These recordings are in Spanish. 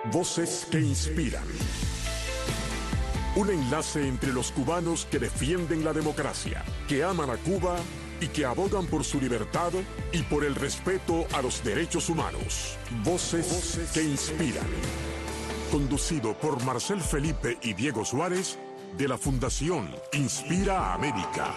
Voces que inspiran. Un enlace entre los cubanos que defienden la democracia, que aman a Cuba y que abogan por su libertad y por el respeto a los derechos humanos. Voces que inspiran. Conducido por Marcel Felipe y Diego Suárez, de la Fundación Inspira América.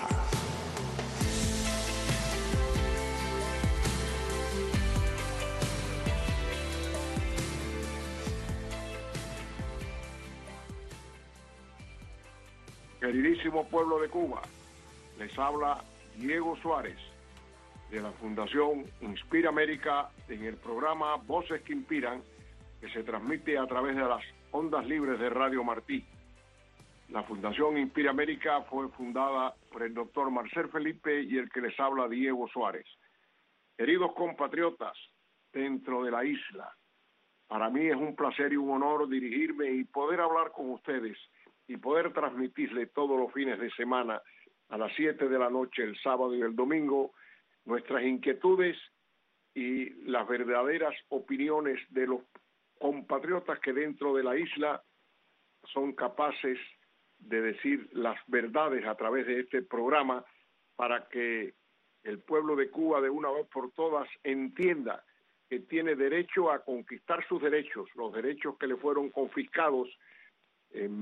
Queridísimo pueblo de Cuba, les habla Diego Suárez de la Fundación Inspira América en el programa Voces que Inspiran, que se transmite a través de las ondas libres de Radio Martí. La Fundación Inspira América fue fundada por el doctor Marcel Felipe y el que les habla Diego Suárez. Queridos compatriotas dentro de la isla, para mí es un placer y un honor dirigirme y poder hablar con ustedes y poder transmitirles todos los fines de semana a las 7 de la noche, el sábado y el domingo, nuestras inquietudes y las verdaderas opiniones de los compatriotas que dentro de la isla son capaces de decir las verdades a través de este programa para que el pueblo de Cuba de una vez por todas entienda que tiene derecho a conquistar sus derechos, los derechos que le fueron confiscados en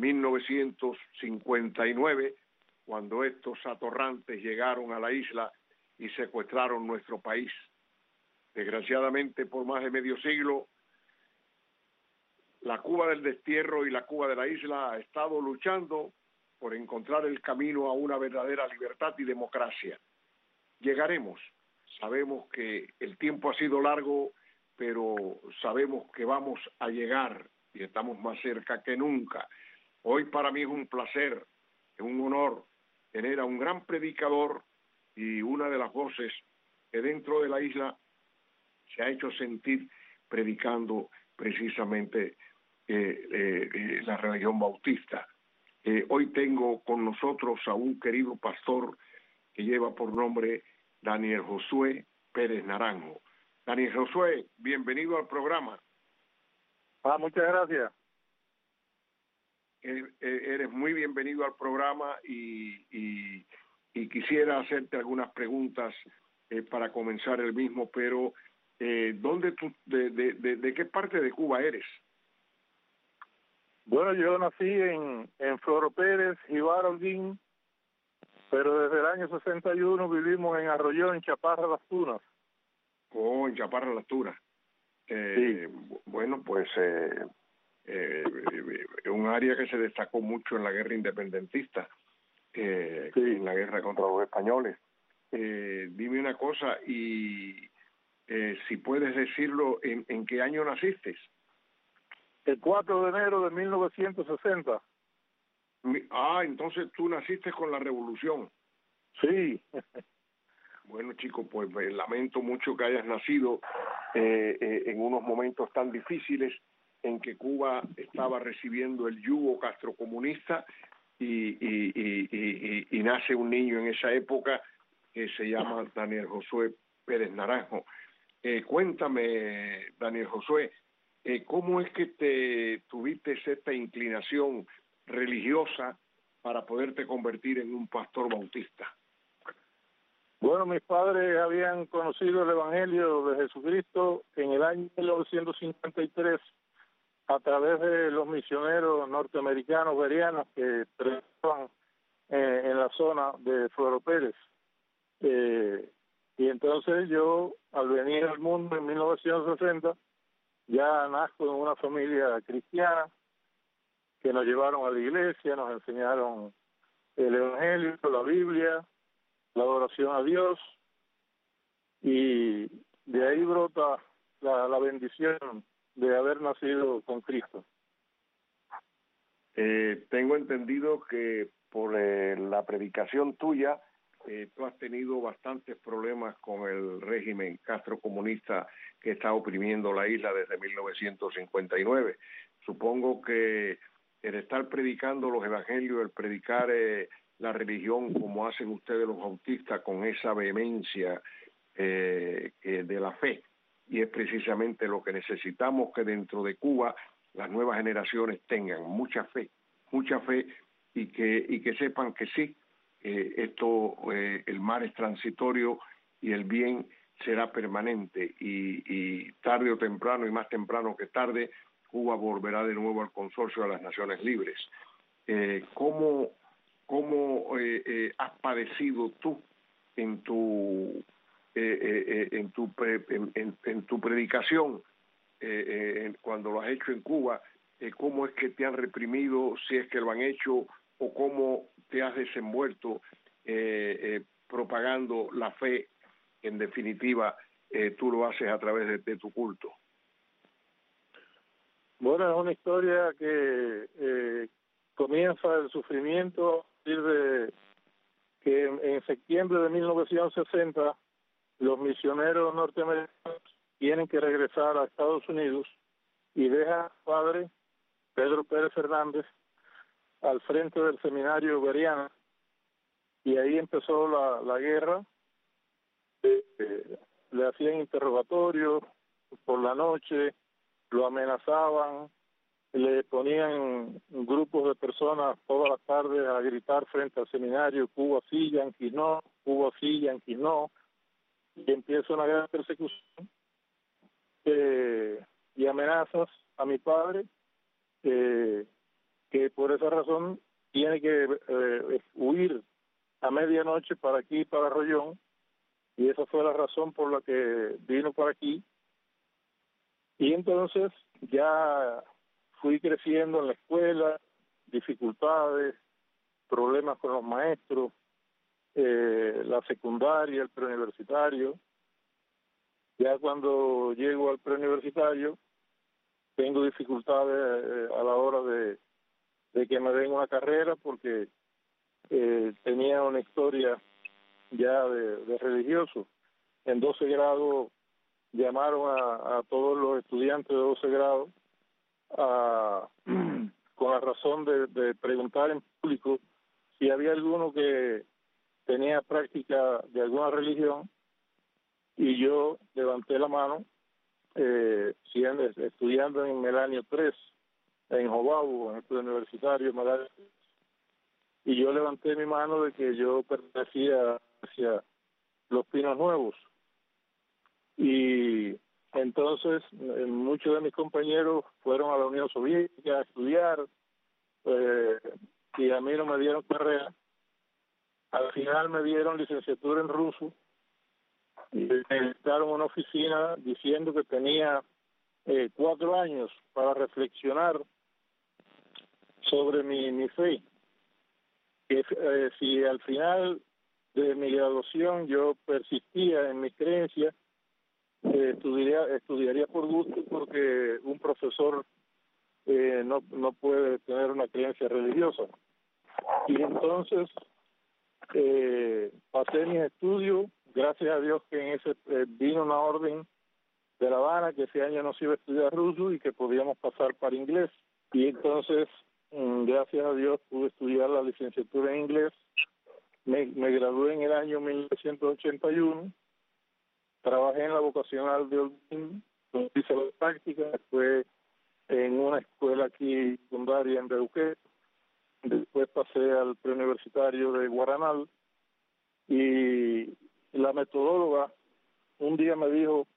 1959, cuando estos atorrantes llegaron a la isla y secuestraron nuestro país. Desgraciadamente, por más de medio siglo, la Cuba del destierro y la Cuba de la isla ha estado luchando por encontrar el camino a una verdadera libertad y democracia. Llegaremos. Sabemos que el tiempo ha sido largo, pero sabemos que vamos a llegar y estamos más cerca que nunca. Hoy para mí es un placer, es un honor tener a un gran predicador y una de las voces que dentro de la isla se ha hecho sentir predicando precisamente la religión bautista. Hoy tengo con nosotros a un querido pastor que lleva por nombre Daniel Josué Pérez Naranjo. Daniel Josué, bienvenido al programa. Muchas gracias. Eres muy bienvenido al programa y quisiera hacerte algunas preguntas para comenzar el mismo, pero ¿de qué parte de Cuba eres? Bueno, yo nací en Floro Pérez, Jíbaro Holguín, pero desde el año 61 vivimos en Arroyo, en Chaparra Las Tunas. Oh, en Chaparra Las Tunas. Sí. Bueno, pues un área que se destacó mucho en la guerra independentista, Sí. en la guerra contra los españoles. Dime una cosa, y si puedes decirlo, ¿en qué año naciste? El 4 de enero de 1960. Entonces tú naciste con la revolución. Sí. Bueno, chico, pues lamento mucho que hayas nacido en unos momentos tan difíciles en que Cuba estaba recibiendo el yugo castrocomunista y nace un niño en esa época que se llama Daniel Josué Pérez Naranjo. Cuéntame, Daniel Josué, ¿cómo es que te tuviste esta inclinación religiosa para poderte convertir en un pastor bautista? Bueno, mis padres habían conocido el Evangelio de Jesucristo en el año 1953 a través de los misioneros norteamericanos berianos que trabajaban en la zona de Floro Pérez. Y entonces yo, al venir al mundo en 1960, ya nazco en una familia cristiana que nos llevaron a la iglesia, nos enseñaron el Evangelio, la Biblia, la adoración a Dios, y de ahí brota la bendición de haber nacido con Cristo. Tengo entendido que por la predicación tuya, tú has tenido bastantes problemas con el régimen castrocomunista que está oprimiendo la isla desde 1959. Supongo que el estar predicando los evangelios, el predicar la religión como hacen ustedes los bautistas con esa vehemencia de la fe, y es precisamente lo que necesitamos, que dentro de Cuba las nuevas generaciones tengan mucha fe y que sepan que sí, el mar es transitorio y el bien será permanente y tarde o temprano, y más temprano que tarde, Cuba volverá de nuevo al consorcio de las Naciones Libres. ¿Cómo has padecido tú en tu predicación cuando lo has hecho en Cuba? ¿Cómo es que te han reprimido, si es que lo han hecho, o cómo te has desenvuelto propagando la fe? En definitiva, tú lo haces a través de tu culto. Bueno, es una historia que comienza el sufrimiento a partir de que en septiembre de 1960 los misioneros norteamericanos tienen que regresar a Estados Unidos y dejan al padre Pedro Pérez Fernández al frente del seminario Bereana, y ahí empezó la guerra. Le hacían interrogatorios por la noche, lo amenazaban, le ponían grupos de personas todas las tardes a gritar frente al seminario: Cuba sí, Yanquis no, Cuba sí, Yanquis no, y empieza una gran persecución y amenazas a mi padre, que por esa razón tiene que huir a medianoche para aquí, para Arroyón, y esa fue la razón por la que vino para aquí. Y entonces ya fui creciendo en la escuela, dificultades, problemas con los maestros, la secundaria, el preuniversitario. Ya cuando llego al preuniversitario tengo dificultades a la hora de que me den una carrera, porque tenía una historia ya de religioso. En 12 grado llamaron a todos los estudiantes de 12 grados con la razón de preguntar en público si había alguno que tenía práctica de alguna religión, y yo levanté la mano, estudiando en Melanio 3, en Jobabo, en el universitario Melanio 3, y yo levanté mi mano de que yo pertenecía hacia los Pinos Nuevos. Y entonces muchos de mis compañeros fueron a la Unión Soviética a estudiar, y a mí no me dieron carrera. Al final me dieron licenciatura en ruso y me invitaron a una oficina diciendo que tenía 4 años para reflexionar sobre mi fe, que si al final de mi graduación yo persistía en mi creencia, estudiaría por gusto, porque un profesor no puede tener una creencia religiosa. Y entonces pasé mis estudios, gracias a Dios que en ese vino una orden de La Habana que ese año no se iba a estudiar ruso y que podíamos pasar para inglés. Y entonces, gracias a Dios, pude estudiar la licenciatura en inglés. Me gradué en el año 1981. Trabajé en la vocacional de Holguín, donde hice la práctica, después en una escuela aquí secundaria en Beuquet, después pasé al preuniversitario de Guaranal, y la metodóloga un día me dijo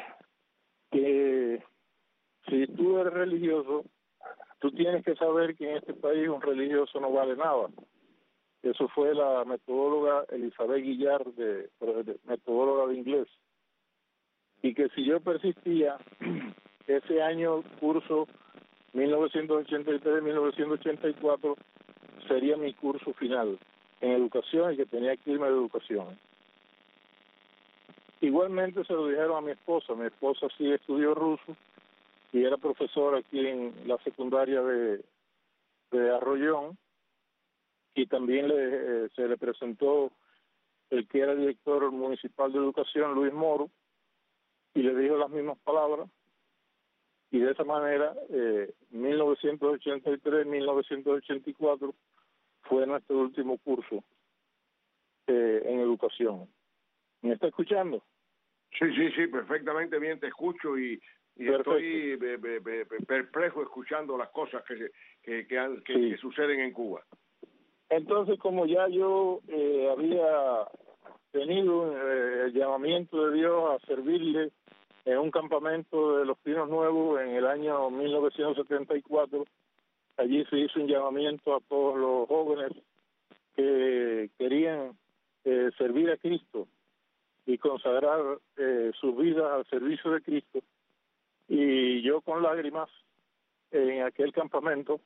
que si tú eres religioso, tú tienes que saber que en este país un religioso no vale nada. Eso fue la metodóloga Elizabeth Guillard, metodóloga de inglés. Y que si yo persistía, ese año curso 1983-1984 sería mi curso final en educación, y que tenía que irme de educación. Igualmente se lo dijeron a mi esposa. Mi esposa sí estudió ruso y era profesora aquí en la secundaria de Arroyón, y también se le presentó el que era director municipal de educación, Luis Moro, y le dijo las mismas palabras, y de esa manera 1983-1984 fue nuestro último curso en educación. ¿Me está escuchando? Sí, perfectamente bien, te escucho, y y estoy perplejo escuchando las cosas que suceden en Cuba. Entonces, como ya yo había tenido el llamamiento de Dios a servirle en un campamento de los Pinos Nuevos en el año 1974, allí se hizo un llamamiento a todos los jóvenes que querían servir a Cristo y consagrar sus vidas al servicio de Cristo. Y yo con lágrimas en aquel campamento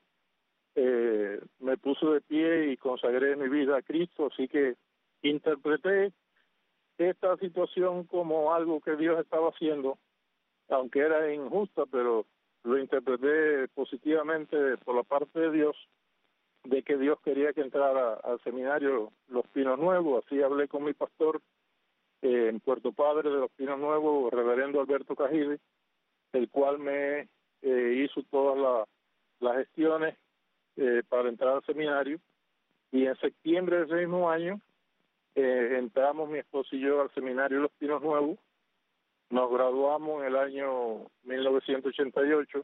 me puse de pie y consagré mi vida a Cristo, así que interpreté esta situación como algo que Dios estaba haciendo, aunque era injusta, pero lo interpreté positivamente por la parte de Dios, de que Dios quería que entrara al seminario Los Pinos Nuevos. Así hablé con mi pastor en Puerto Padre de Los Pinos Nuevos, reverendo Alberto Cajide, el cual me hizo todas las gestiones para entrar al seminario, y en septiembre de ese mismo año entramos mi esposo y yo al seminario Los Pinos Nuevos. Nos graduamos en el año 1988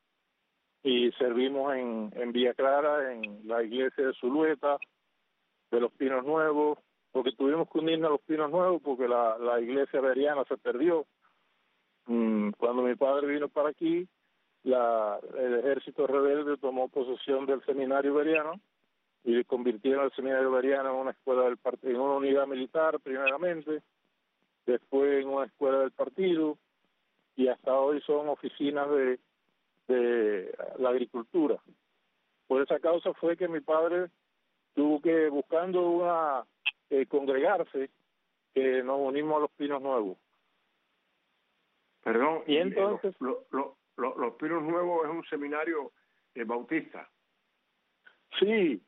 y servimos en Villa Clara, en la iglesia de Zulueta, de Los Pinos Nuevos, porque tuvimos que unirnos a Los Pinos Nuevos porque la iglesia veriana se perdió. Cuando mi padre vino para aquí, el ejército rebelde tomó posesión del seminario veriano y convirtieron el seminario veriano en una escuela del partido, en una unidad militar primeramente, después en una escuela del partido, y hasta hoy son oficinas de la agricultura. Por esa causa fue que mi padre tuvo que, buscando congregarse, que nos unimos a Los Pinos Nuevos. Perdón, y entonces Los Pinos Nuevos es un seminario bautista. Sí,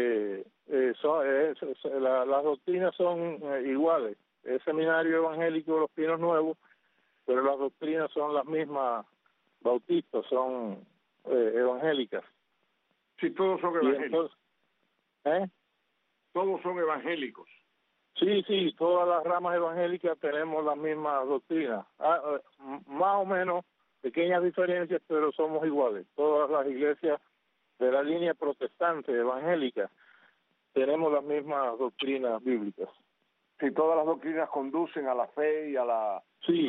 las doctrinas son iguales. El seminario evangélico de Los Pinos Nuevos, pero las doctrinas son las mismas bautistas, son evangélicas. Sí, todos son evangélicos. Entonces, todos son evangélicos. Sí, todas las ramas evangélicas tenemos las mismas doctrinas. Más o menos, pequeñas diferencias, pero somos iguales. Todas las iglesias de la línea protestante evangélica tenemos las mismas doctrinas bíblicas. Sí, todas las doctrinas conducen a la fe y a la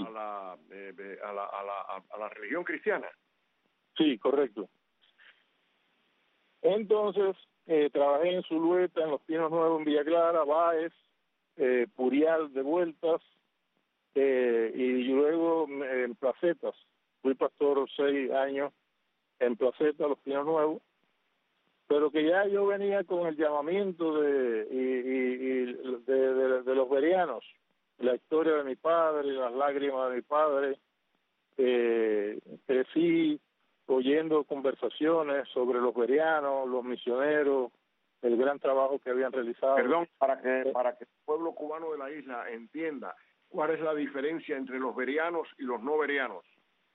religión cristiana. Sí, correcto. Entonces, trabajé en Zulueta, en Los Pinos Nuevos, en Villa Clara, Báez, Purial de Vueltas, y luego en Placetas. Fui pastor 6 años en Placetas, Los Pinos Nuevos, pero que ya yo venía con el llamamiento de los verianos, la historia de mi padre, las lágrimas de mi padre. Crecí oyendo conversaciones sobre los verianos, los misioneros, el gran trabajo que habían realizado. Perdón, para que el pueblo cubano de la isla entienda cuál es la diferencia entre los verianos y los no verianos.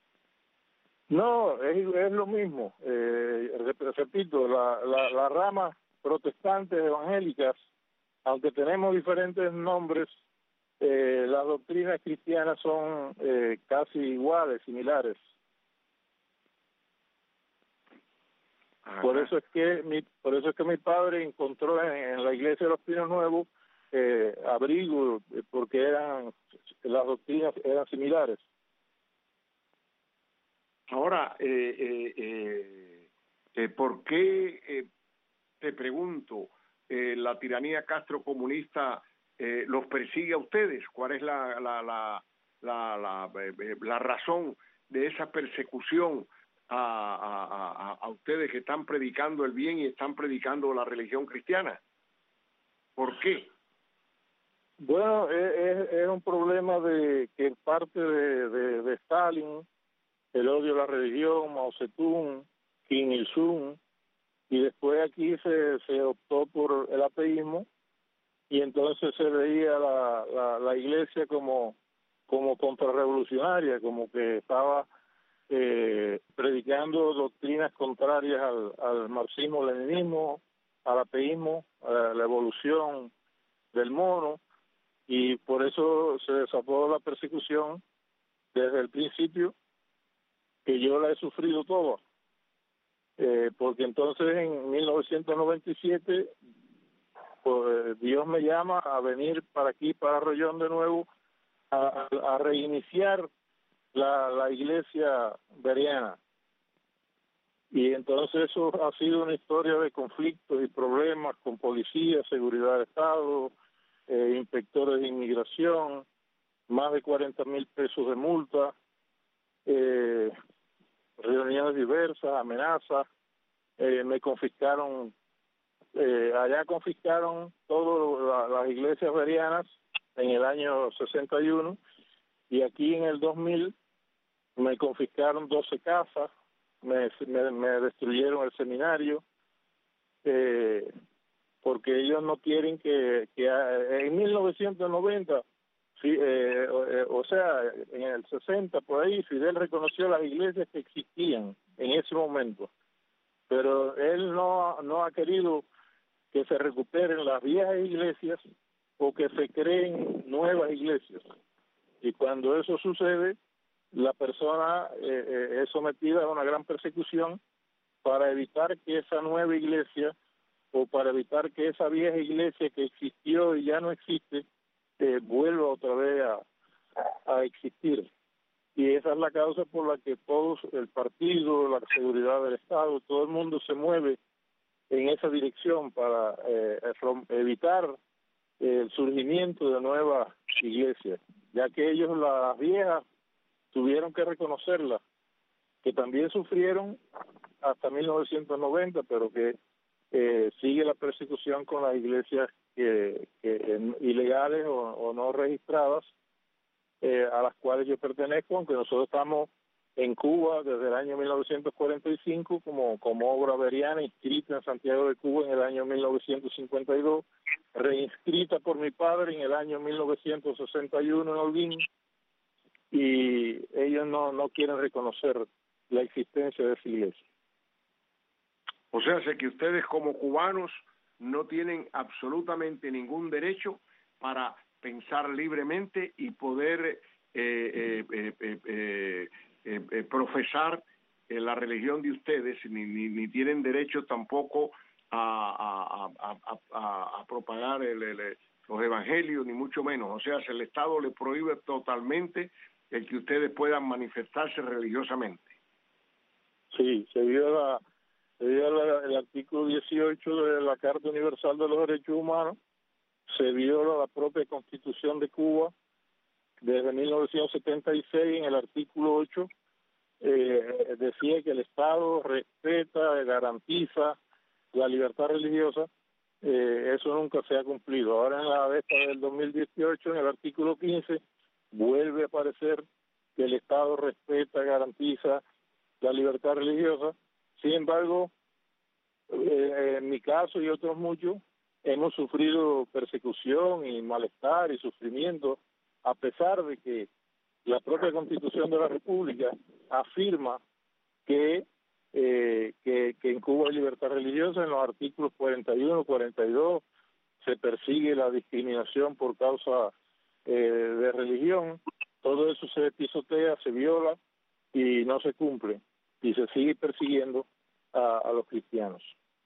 No, es lo mismo. Repito, la rama protestantes evangélicas, aunque tenemos diferentes nombres, las doctrinas cristianas son casi iguales, similares. Ajá. Por eso es que mi padre encontró en la iglesia de Los Pinos Nuevos abrigo, porque las doctrinas eran similares. Ahora, ¿por qué, te pregunto, la tiranía castrocomunista los persigue a ustedes? ¿Cuál es la razón de esa persecución a ustedes que están predicando el bien y están predicando la religión cristiana? ¿Por qué? Bueno, es un problema de que parte de Stalin, el odio a la religión, Mao Zedong, Kim Il-sung, y después aquí se optó por el ateísmo, y entonces se veía la iglesia como contrarrevolucionaria, como que estaba predicando doctrinas contrarias al marxismo-leninismo, al ateísmo, a la evolución del mono, y por eso se desató la persecución desde el principio, que yo la he sufrido toda, porque entonces en 1997 pues, Dios me llama a venir para aquí, para Arroyón de nuevo, a reiniciar la iglesia bereana. Y entonces eso ha sido una historia de conflictos y problemas con policía, seguridad de Estado, inspectores de inmigración, más de 40,000 pesos de multa, reuniones diversas, amenazas. Me confiscaron, allá confiscaron todas las iglesias bereanas en el año 61, y aquí en el 2000 me confiscaron 12 casas, me destruyeron el seminario, porque ellos no quieren que en 1990, sí, o sea, en el 60 por ahí, Fidel reconoció las iglesias que existían en ese momento, pero él no ha querido que se recuperen las viejas iglesias o que se creen nuevas iglesias. Y cuando eso sucede, la persona es sometida a una gran persecución para evitar que esa nueva iglesia o para evitar que esa vieja iglesia que existió y ya no existe vuelva otra vez a existir. Y esa es la causa por la que todos, el partido, la seguridad del Estado, todo el mundo se mueve en esa dirección para evitar el surgimiento de nuevas iglesias, ya que ellos, las viejas, tuvieron que reconocerlas, que también sufrieron hasta 1990, pero que sigue la persecución con las iglesias ilegales o no registradas, a las cuales yo pertenezco, aunque nosotros estamos en Cuba desde el año 1945 como obra bereana, inscrita en Santiago de Cuba en el año 1952, reinscrita por mi padre en el año 1961 en Holguín, y ellos no quieren reconocer la existencia de esa iglesia. O sea, sé que ustedes como cubanos no tienen absolutamente ningún derecho para pensar libremente y poder profesar la religión de ustedes, ni tienen derecho tampoco a propagar los evangelios, ni mucho menos. O sea, el Estado les prohíbe totalmente el que ustedes puedan manifestarse religiosamente. Sí, se viola el artículo 18 de la Carta Universal de los Derechos Humanos, se viola la propia Constitución de Cuba desde 1976 en el artículo 8, decía que el Estado respeta, garantiza la libertad religiosa. Eso nunca se ha cumplido. Ahora en la esta del 2018, en el artículo 15, vuelve a aparecer que el Estado respeta, garantiza la libertad religiosa. Sin embargo, en mi caso y otros muchos, hemos sufrido persecución y malestar y sufrimiento, a pesar de que la propia Constitución de la República afirma que en Cuba hay libertad religiosa. En los artículos 41, 42 se persigue la discriminación por causa de religión. Todo eso se pisotea, se viola y no se cumple, y se sigue persiguiendo a los cristianos.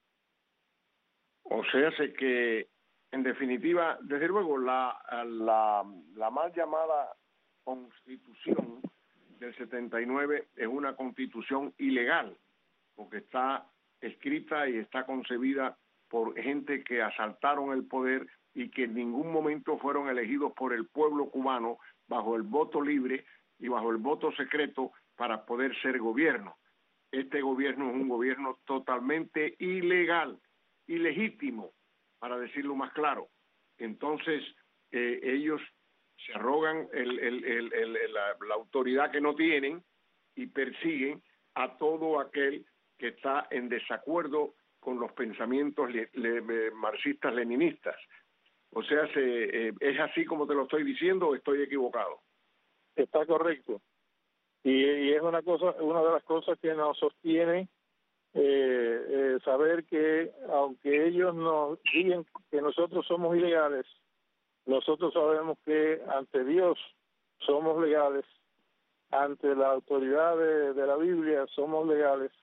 O sea, sé que, en definitiva, desde luego, la mal llamada Constitución del 79 es una Constitución ilegal, porque está escrita y está concebida por gente que asaltaron el poder y que en ningún momento fueron elegidos por el pueblo cubano bajo el voto libre y bajo el voto secreto para poder ser gobierno. Este gobierno es un gobierno totalmente ilegal, ilegítimo, para decirlo más claro. Entonces, ellos se arrogan la autoridad que no tienen y persiguen a todo aquel que está en desacuerdo con los pensamientos marxistas-leninistas. O sea, ¿es así como te lo estoy diciendo o estoy equivocado? Está correcto. Y es una de las cosas que nos sostiene saber que, aunque ellos nos digan que nosotros somos ilegales, nosotros sabemos que ante Dios somos legales, ante la autoridad de la Biblia somos legales,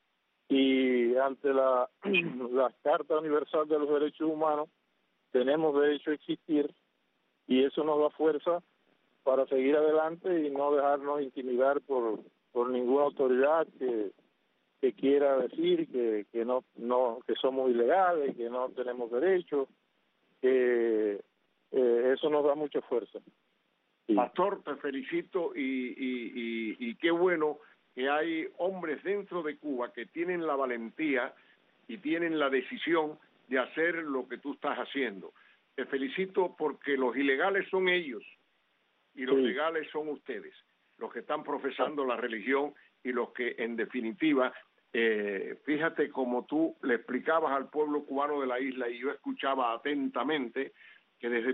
y ante la Carta Universal de los Derechos Humanos tenemos derecho a existir, y eso nos da fuerza para seguir adelante y no dejarnos intimidar por ninguna autoridad que quiera decir que no que somos ilegales, que no tenemos derechos, que eso nos da mucha fuerza. Sí. Pastor, te felicito y qué bueno que hay hombres dentro de Cuba que tienen la valentía y tienen la decisión de hacer lo que tú estás haciendo. Te felicito porque los ilegales son ellos y los legales son ustedes, los que están profesando la religión y los que en definitiva, fíjate como tú le explicabas al pueblo cubano de la isla y yo escuchaba atentamente que desde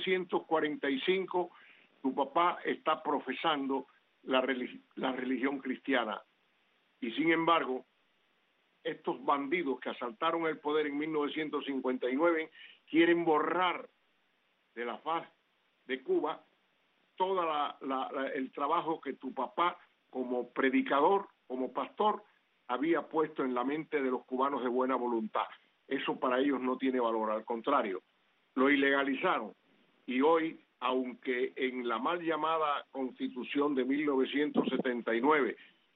1945 tu papá está profesando la religión cristiana y sin embargo estos bandidos que asaltaron el poder en 1959 quieren borrar de la faz de Cuba todo el trabajo que tu papá como predicador, como pastor, había puesto en la mente de los cubanos de buena voluntad. Eso para ellos no tiene valor, al contrario, lo ilegalizaron y hoy, aunque en la mal llamada Constitución de 1979,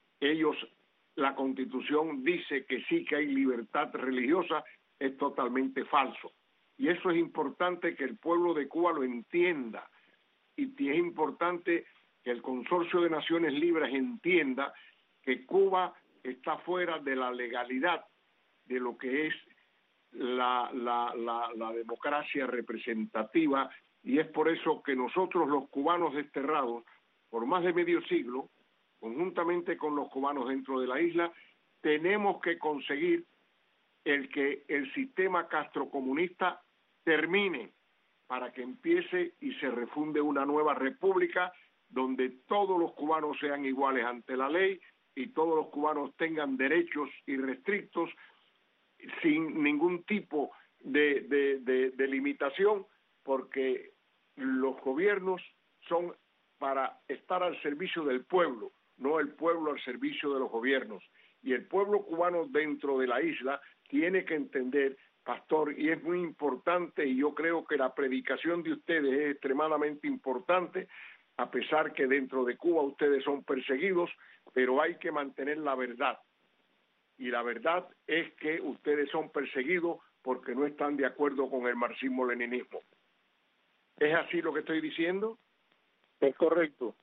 la Constitución dice que sí que hay libertad religiosa, es totalmente falso. Y eso es importante que el pueblo de Cuba lo entienda. Y es importante que el Consorcio de Naciones Libres entienda que Cuba está fuera de la legalidad de lo que es la democracia representativa, y es por eso que nosotros los cubanos desterrados por más de medio siglo, conjuntamente con los cubanos dentro de la isla, tenemos que conseguir que el sistema castrocomunista termine para que empiece y se refunde una nueva república donde todos los cubanos sean iguales ante la ley y todos los cubanos tengan derechos irrestrictos sin ningún tipo de limitación, porque los gobiernos son para estar al servicio del pueblo, no el pueblo al servicio de los gobiernos. Y el pueblo cubano dentro de la isla tiene que entender, pastor, y es muy importante, y yo creo que la predicación de ustedes es extremadamente importante, a pesar que dentro de Cuba ustedes son perseguidos, pero hay que mantener la verdad. Y la verdad es que ustedes son perseguidos porque no están de acuerdo con el marxismo-leninismo. ¿Es así lo que estoy diciendo? Es correcto.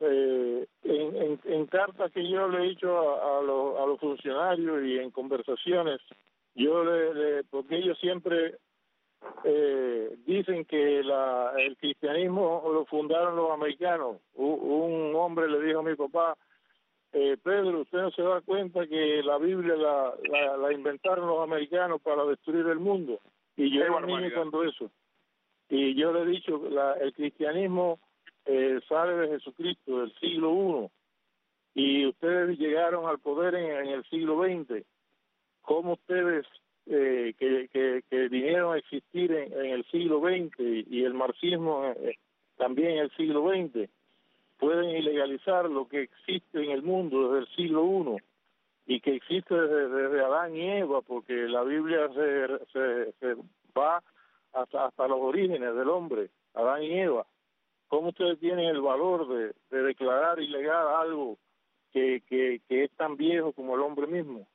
En cartas que yo le he hecho a los funcionarios y en conversaciones, porque ellos siempre dicen que el cristianismo lo fundaron los americanos. Un hombre le dijo a mi papá, Pedro, usted no se da cuenta que la Biblia la inventaron los americanos para destruir el mundo. Y yo era un niño cuando eso. Y yo le he dicho, el cristianismo sale de Jesucristo, del siglo I, y ustedes llegaron al poder en el siglo XX. ¿Cómo ustedes que vinieron a existir en el siglo XX y el marxismo también en el siglo XX pueden ilegalizar lo que existe en el mundo desde el siglo I y que existe desde Adán y Eva, porque la Biblia se va hasta los orígenes del hombre, Adán y Eva? ¿Cómo ustedes tienen el valor de declarar ilegal algo que es tan viejo como el hombre mismo?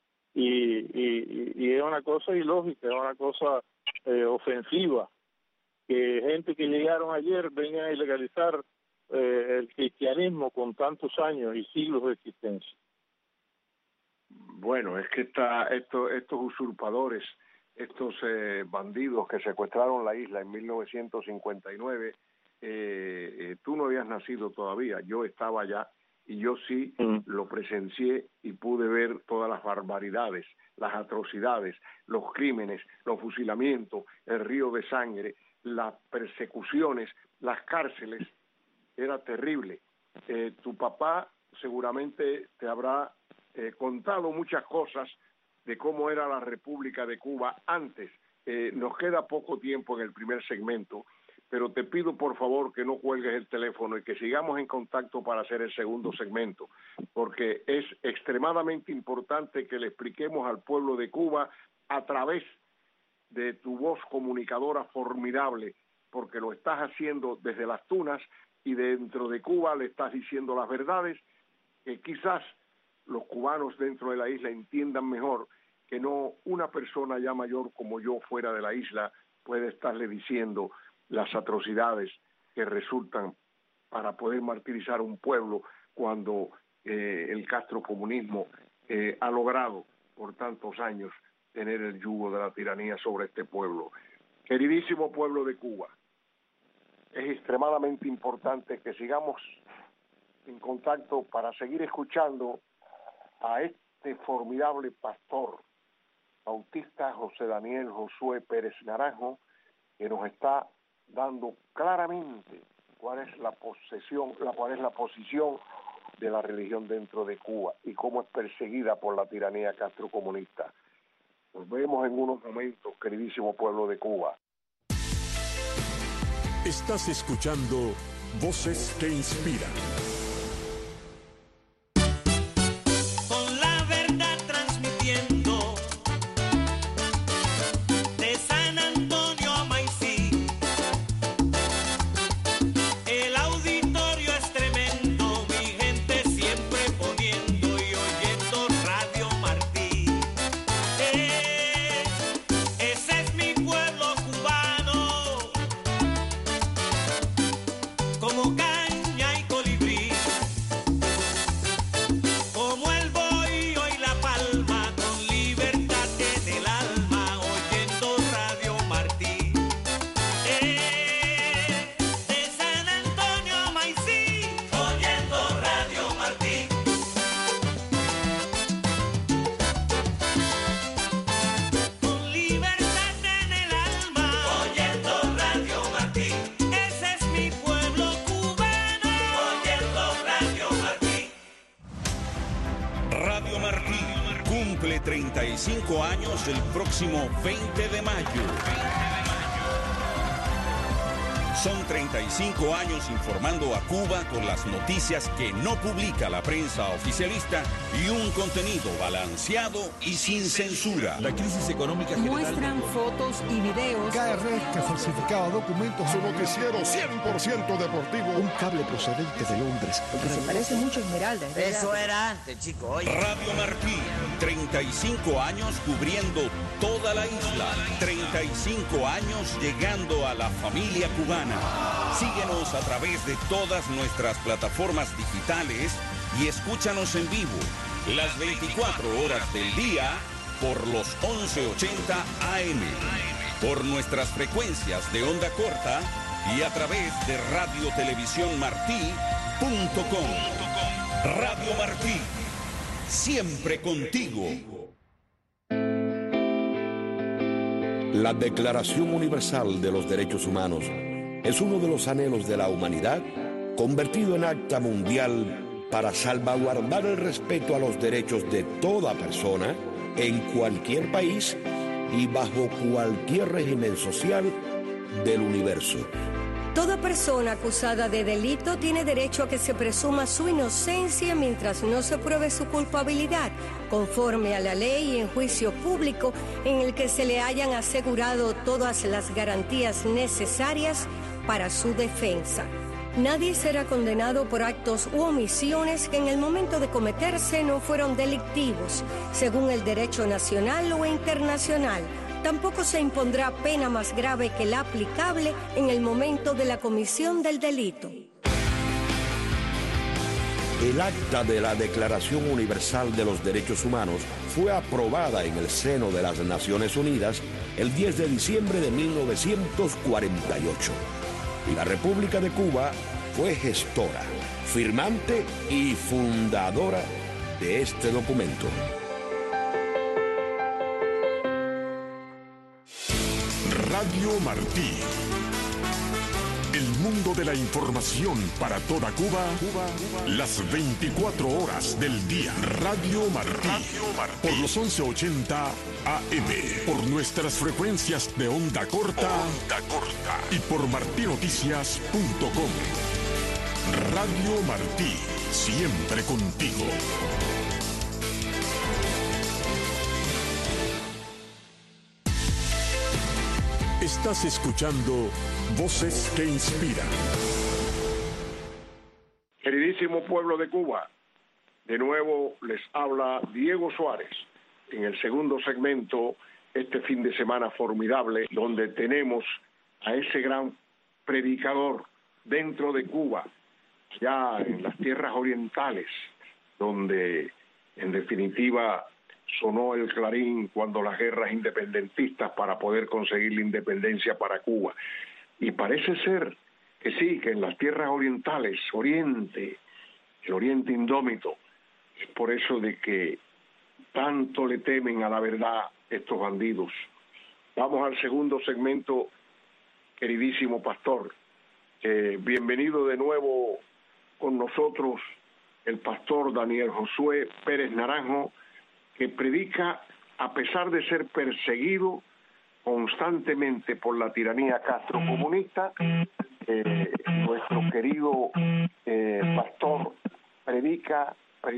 Y es una cosa ilógica, es una cosa ofensiva, que gente que llegaron ayer vengan a ilegalizar el cristianismo con tantos años y siglos de existencia. Bueno, es que estos usurpadores, estos bandidos que secuestraron la isla en 1959, tú no habías nacido todavía, yo estaba allá y yo sí lo presencié y pude ver todas las barbaridades, las atrocidades, los crímenes, los fusilamientos, el río de sangre, las persecuciones, las cárceles. Era terrible. Tu papá seguramente te habrá contado muchas cosas de cómo era la República de Cuba antes. Nos queda poco tiempo en el primer segmento, pero te pido por favor que no cuelgues el teléfono y que sigamos en contacto para hacer el segundo segmento, porque es extremadamente importante que le expliquemos al pueblo de Cuba a través de tu voz comunicadora formidable, porque lo estás haciendo desde las Tunas y dentro de Cuba le estás diciendo las verdades que quizás los cubanos dentro de la isla entiendan mejor, que no una persona ya mayor como yo fuera de la isla puede estarle diciendo las atrocidades que resultan para poder martirizar un pueblo cuando el castrocomunismo ha logrado por tantos años tener el yugo de la tiranía sobre este pueblo. Queridísimo pueblo de Cuba, es extremadamente importante que sigamos en contacto para seguir escuchando a este formidable pastor bautista José Daniel Josué Pérez Naranjo, que nos está dando claramente cuál es la posición de la religión dentro de Cuba y cómo es perseguida por la tiranía castrocomunista. Nos vemos en unos momentos, queridísimo pueblo de Cuba. Estás escuchando Voces que Inspiran. Cumple 35 años el próximo 20 de mayo. Son 35 años informando a Cuba con las noticias que no publica la prensa oficialista y un contenido balanceado y sin censura. La crisis económica general... Muestran fotos y videos. KRS que falsificaba documentos. Su noticiero 100% deportivo. Un cable procedente de Londres. Porque se parece mucho a Esmeralda. Eso era antes, chicos. Radio Martí, 35 años cubriendo toda la isla. 35 años llegando a la familia cubana. Síguenos a través de todas nuestras plataformas digitales y escúchanos en vivo las 24 horas del día por los 1180 AM, por nuestras frecuencias de onda corta y a través de radiotelevisiónmartí.com. Radio Martí, siempre contigo. La Declaración Universal de los Derechos Humanos es uno de los anhelos de la humanidad, convertido en acta mundial para salvaguardar el respeto a los derechos de toda persona en cualquier país y bajo cualquier régimen social del universo. Toda persona acusada de delito tiene derecho a que se presuma su inocencia mientras no se pruebe su culpabilidad, conforme a la ley y en juicio público en el que se le hayan asegurado todas las garantías necesarias para su defensa. Nadie será condenado por actos u omisiones que en el momento de cometerse no fueron delictivos, según el derecho nacional o internacional. Tampoco se impondrá pena más grave que la aplicable en el momento de la comisión del delito. El acta de la Declaración Universal de los Derechos Humanos fue aprobada en el seno de las Naciones Unidas el 10 de diciembre de 1948. Y la República de Cuba fue gestora, firmante y fundadora de este documento. Radio Martí, El mundo de la información para toda Cuba, las 24 horas del día. Radio Martí, por los 1180 AM, por nuestras frecuencias de onda corta, y por martinoticias.com. Radio Martí, siempre contigo. Estás escuchando Voces que Inspiran. Queridísimo pueblo de Cuba, de nuevo les habla Diego Suárez en el segundo segmento, este fin de semana formidable, donde tenemos a ese gran predicador dentro de Cuba, allá en las tierras orientales, donde en definitiva sonó el clarín cuando las guerras independentistas para poder conseguir la independencia para Cuba. Y parece ser que sí, que en las tierras orientales, Oriente, el Oriente indómito, es por eso de que tanto le temen a la verdad estos bandidos. Vamos al segundo segmento, queridísimo pastor. Bienvenido de nuevo con nosotros el pastor Daniel Josué Pérez Naranjo, que predica a pesar de ser perseguido constantemente por la tiranía castrocomunista. Nuestro querido pastor predica,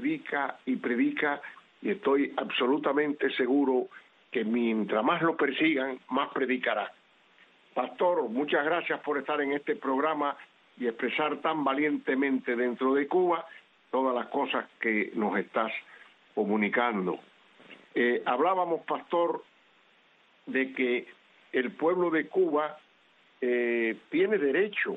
y estoy absolutamente seguro que mientras más lo persigan, más predicará. Pastor, muchas gracias por estar en este programa y expresar tan valientemente dentro de Cuba todas las cosas que nos estás comunicando. Hablábamos, pastor, de que el pueblo de Cuba tiene derecho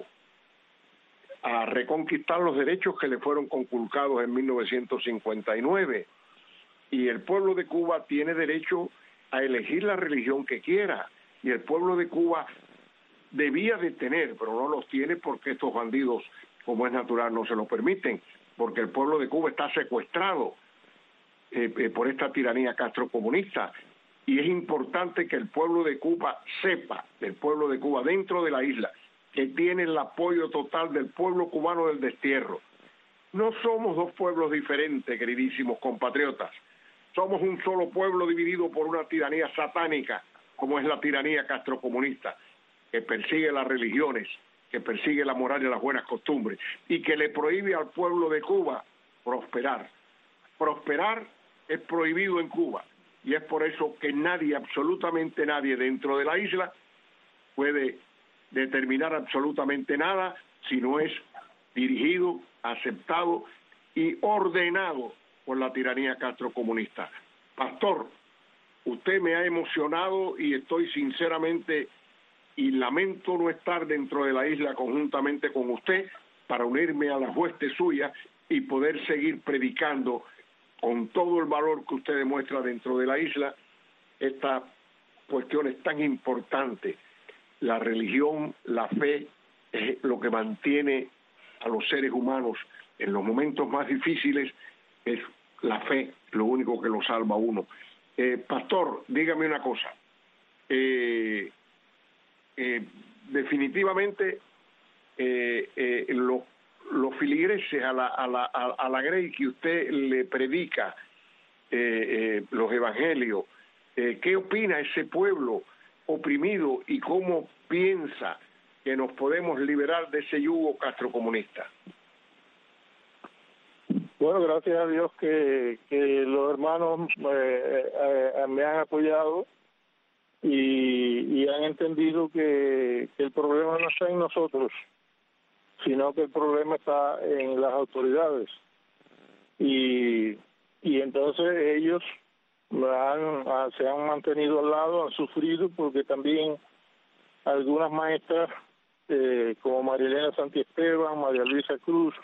a reconquistar los derechos que le fueron conculcados en 1959, y el pueblo de Cuba tiene derecho a elegir la religión que quiera, y el pueblo de Cuba debía de tener, pero no los tiene porque estos bandidos, como es natural, no se lo permiten, porque el pueblo de Cuba está secuestrado por esta tiranía castrocomunista, y es importante que el pueblo de Cuba sepa, el pueblo de Cuba dentro de la isla, que tiene el apoyo total del pueblo cubano del destierro. No somos dos pueblos diferentes, queridísimos compatriotas, somos un solo pueblo dividido por una tiranía satánica, como es la tiranía castrocomunista, que persigue las religiones, que persigue la moral y las buenas costumbres, y que le prohíbe al pueblo de Cuba prosperar. Prosperar es prohibido en Cuba, y es por eso que nadie, absolutamente nadie dentro de la isla puede determinar absolutamente nada si no es dirigido, aceptado y ordenado por la tiranía castrocomunista. Pastor, usted me ha emocionado y estoy sinceramente, y lamento no estar dentro de la isla conjuntamente con usted para unirme a las huestes suyas y poder seguir predicando con todo el valor que usted demuestra dentro de la isla esta cuestión es tan importante. La religión, la fe, es lo que mantiene a los seres humanos en los momentos más difíciles, es la fe, lo único que lo salva a uno. Pastor, dígame una cosa. Definitivamente los filigreses a la grey que usted le predica, los evangelios, ¿qué opina ese pueblo oprimido y cómo piensa que nos podemos liberar de ese yugo castrocomunista? Bueno, gracias a Dios que los hermanos me han apoyado y han entendido que el problema no está en nosotros, sino que el problema está en las autoridades. Y entonces ellos se han mantenido al lado, han sufrido, porque también algunas maestras, como Marilena Santiesteban, María Luisa Cruz,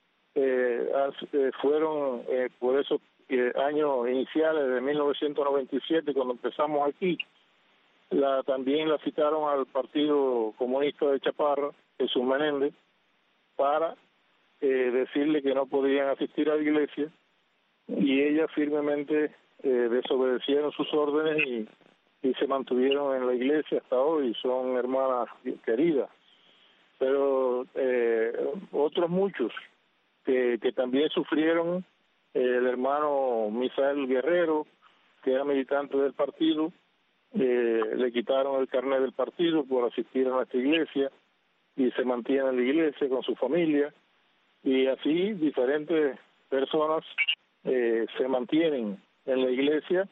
fueron por esos años iniciales de 1997, cuando empezamos aquí, también la citaron al Partido Comunista de Chaparra, Jesús Menéndez, para decirle que no podían asistir a la iglesia, y ellas firmemente desobedecieron sus órdenes y se mantuvieron en la iglesia hasta hoy. Son hermanas queridas. pero otros muchos que también sufrieron, el hermano Misael Guerrero, que era militante del partido, le quitaron el carnet del partido por asistir a nuestra iglesia y se mantiene en la iglesia con su familia, y así diferentes personas se mantienen en la iglesia,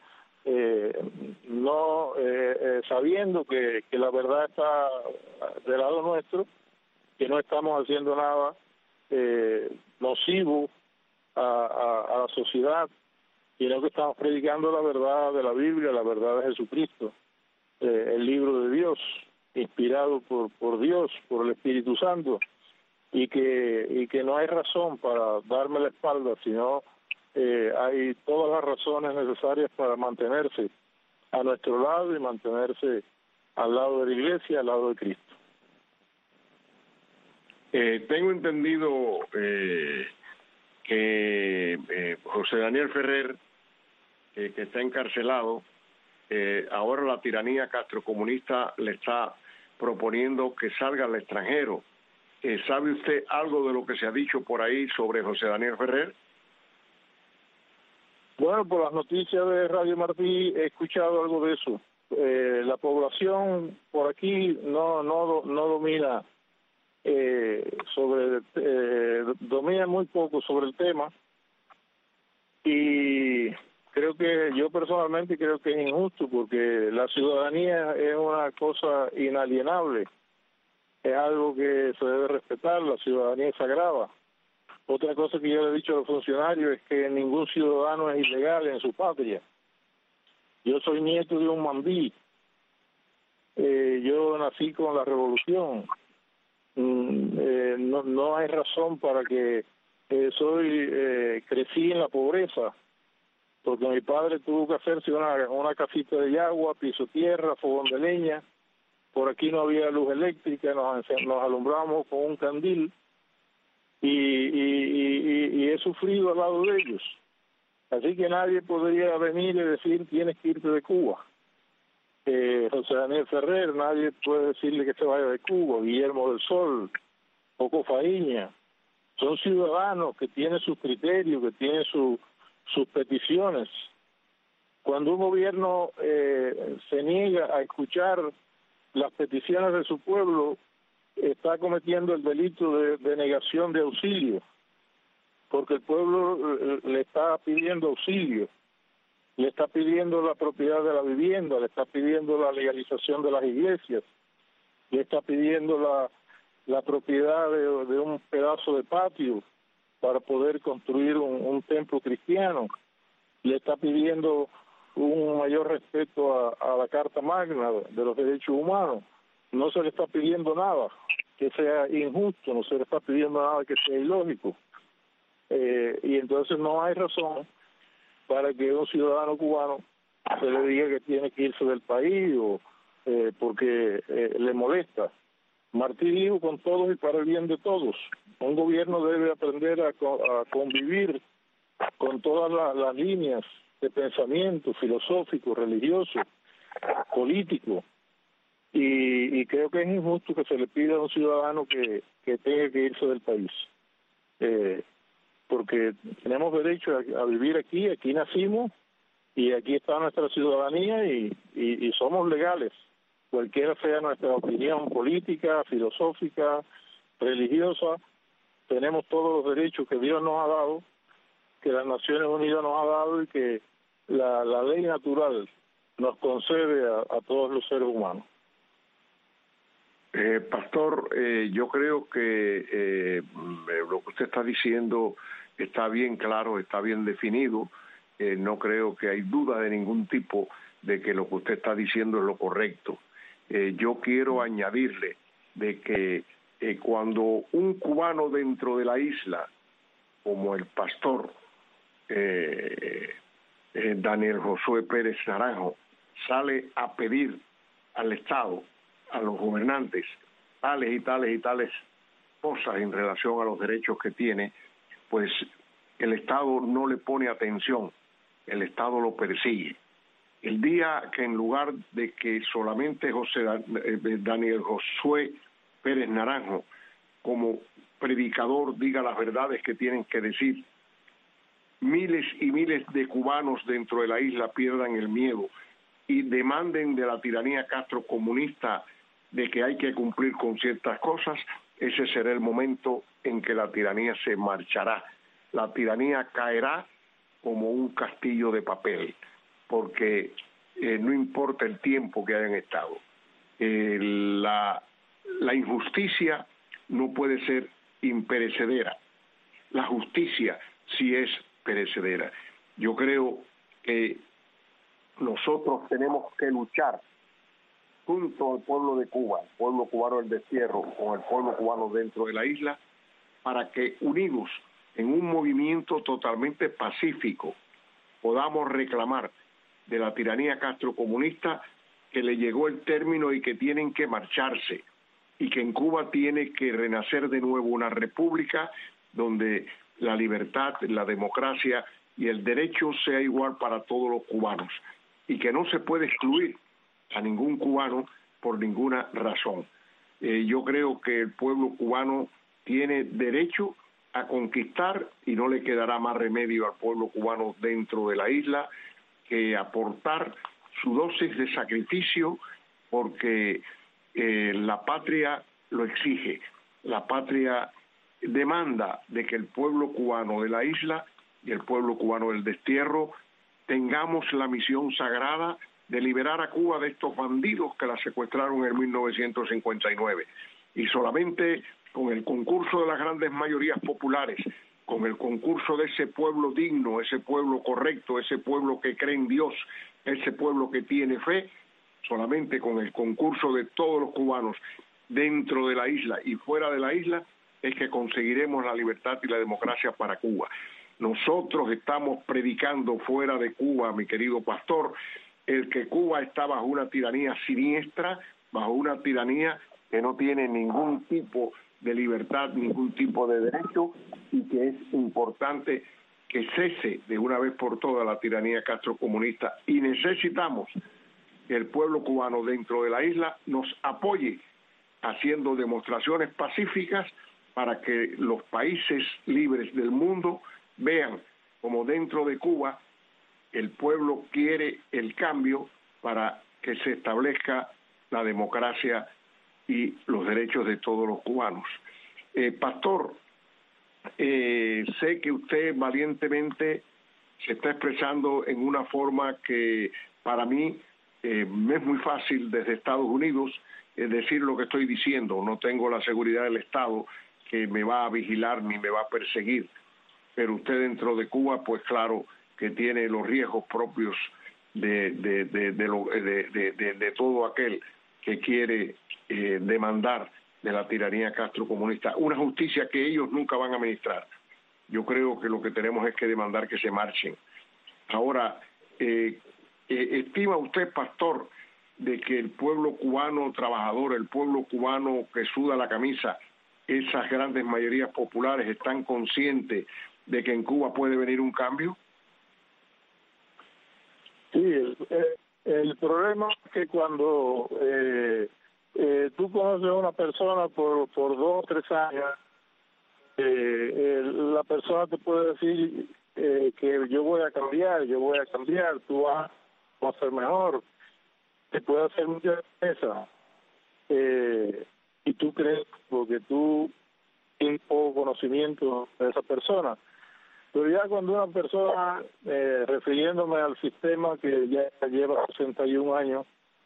no sabiendo que la verdad está del lado nuestro, que no estamos haciendo nada nocivo a la sociedad, sino que estamos predicando la verdad de la Biblia, la verdad de Jesucristo, el libro de Dios, inspirado por Dios, por el Espíritu Santo, y que no hay razón para darme la espalda, sino hay todas las razones necesarias para mantenerse a nuestro lado y mantenerse al lado de la iglesia, al lado de Cristo. Tengo entendido que José Daniel Ferrer, que está encarcelado, ahora la tiranía castrocomunista le está proponiendo que salga al extranjero. ¿Sabe usted algo de lo que se ha dicho por ahí sobre José Daniel Ferrer? Bueno, por las noticias de Radio Martí he escuchado algo de eso. La población por aquí no domina domina muy poco sobre el tema, y yo personalmente creo que es injusto, porque la ciudadanía es una cosa inalienable, es algo que se debe respetar, la ciudadanía es sagrada. Otra cosa que yo le he dicho a los funcionarios es que ningún ciudadano es ilegal en su patria. Yo soy nieto de un mambí, yo nací con la revolución. No hay razón para que crecí en la pobreza, porque mi padre tuvo que hacerse una casita de yagua, piso tierra, fogón de leña. Por aquí no había luz eléctrica, nos alumbramos con un candil, y he sufrido al lado de ellos. Así que nadie podría venir y decir tienes que irte de Cuba. José Daniel Ferrer, nadie puede decirle que se vaya de Cuba. Guillermo del Sol, Coco Faíña, son ciudadanos que tienen sus criterios, que tienen sus peticiones. Cuando un gobierno se niega a escuchar las peticiones de su pueblo, está cometiendo el delito de negación de auxilio, porque el pueblo le está pidiendo auxilio, le está pidiendo la propiedad de la vivienda, le está pidiendo la legalización de las iglesias, le está pidiendo la propiedad de un pedazo de patio para poder construir un templo cristiano, le está pidiendo un mayor respeto a la Carta Magna de los derechos humanos. No se le está pidiendo nada que sea injusto, no se le está pidiendo nada que sea ilógico. Y entonces no hay razón para que un ciudadano cubano se le diga que tiene que irse del país porque le molesta. Martí dijo con todos y para el bien de todos. Un gobierno debe aprender a convivir con todas las líneas de pensamiento filosófico, religioso, político, y creo que es injusto que se le pida a un ciudadano que tenga que irse del país, porque tenemos derecho a vivir aquí nacimos y aquí está nuestra ciudadanía y somos legales, cualquiera sea nuestra opinión política, filosófica, religiosa. Tenemos todos los derechos que Dios nos ha dado, que las Naciones Unidas nos ha dado y que la ley natural nos concede a todos los seres humanos. Pastor, yo creo que lo que usted está diciendo está bien claro, está bien definido. No creo que hay duda de ningún tipo de que lo que usted está diciendo es lo correcto. Yo quiero añadirle de que cuando un cubano dentro de la isla, como el pastor Daniel Josué Pérez Naranjo, sale a pedir al Estado, a los gobernantes, tales y tales y tales cosas en relación a los derechos que tiene, pues el Estado no le pone atención, el Estado lo persigue. El día que en lugar de que solamente Daniel Josué Pérez Naranjo como predicador diga las verdades que tienen que decir, miles y miles de cubanos dentro de la isla pierdan el miedo y demanden de la tiranía castrocomunista de que hay que cumplir con ciertas cosas, ese será el momento en que la tiranía se marchará. La tiranía caerá como un castillo de papel, porque no importa el tiempo que hayan estado. La injusticia no puede ser imperecedera. La justicia sí es perecedera. Yo creo que nosotros tenemos que luchar junto al pueblo de Cuba, el pueblo cubano del destierro, con el pueblo cubano dentro de la isla, para que unidos en un movimiento totalmente pacífico podamos reclamar de la tiranía castrocomunista que le llegó el término y que tienen que marcharse, y que en Cuba tiene que renacer de nuevo una república donde la libertad, la democracia y el derecho sea igual para todos los cubanos, y que no se puede excluir a ningún cubano por ninguna razón. Yo creo que el pueblo cubano tiene derecho a conquistar y no le quedará más remedio al pueblo cubano dentro de la isla que aportar su dosis de sacrificio, porque la patria lo exige. La patria demanda de que el pueblo cubano de la isla y el pueblo cubano del destierro tengamos la misión sagrada de liberar a Cuba de estos bandidos que la secuestraron en 1959. Y solamente con el concurso de las grandes mayorías populares, con el concurso de ese pueblo digno, ese pueblo correcto, ese pueblo que cree en Dios, ese pueblo que tiene fe, solamente con el concurso de todos los cubanos dentro de la isla y fuera de la isla, es que conseguiremos la libertad y la democracia para Cuba. Nosotros estamos predicando fuera de Cuba, mi querido pastor, el que Cuba está bajo una tiranía siniestra, bajo una tiranía que no tiene ningún tipo de libertad, ningún tipo de derecho, y que es importante que cese de una vez por todas la tiranía castrocomunista. Y necesitamos que el pueblo cubano dentro de la isla nos apoye haciendo demostraciones pacíficas para que los países libres del mundo vean como dentro de Cuba el pueblo quiere el cambio para que se establezca la democracia y los derechos de todos los cubanos. Pastor, sé que usted valientemente se está expresando en una forma que para mí me es muy fácil desde Estados Unidos decir lo que estoy diciendo. No tengo la seguridad del Estado que me va a vigilar ni me va a perseguir, pero usted dentro de Cuba, pues claro que tiene los riesgos propios de todo aquel que quiere demandar de la tiranía castrocomunista una justicia que ellos nunca van a administrar. Yo creo que lo que tenemos es que demandar que se marchen. Ahora, ¿estima usted, pastor, de que el pueblo cubano trabajador, el pueblo cubano que suda la camisa, esas grandes mayorías populares están conscientes de que en Cuba puede venir un cambio? Sí, el problema es que cuando tú conoces a una persona por 2 o 3 años, la persona te puede decir que yo voy a cambiar, tú vas a ser mejor, te puede hacer mucha promesa, y tú crees porque tú tienes poco conocimiento de esa persona. Pero ya cuando una persona, refiriéndome al sistema que ya lleva 61 años,